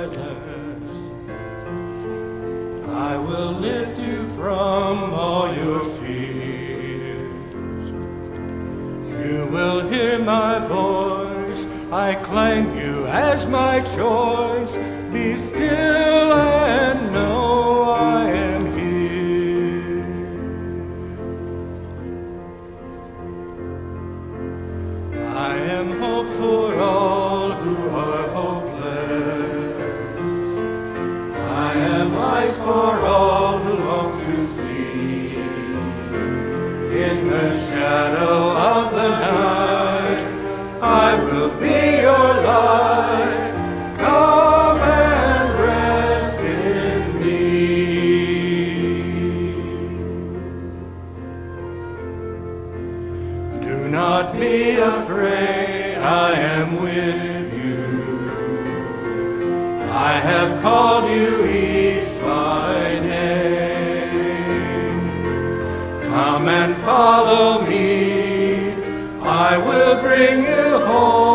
I will lift you from all your fears. You will hear my voice. I claim you as my choice. Be still and know I am here. I am hope for all who are hopeless. I am eyes for all who long to see. In the shadow of the night, I will be your light. Come and rest in me. Do not be afraid, I am with you. I have called you each by name. Come and follow me, I will bring you home.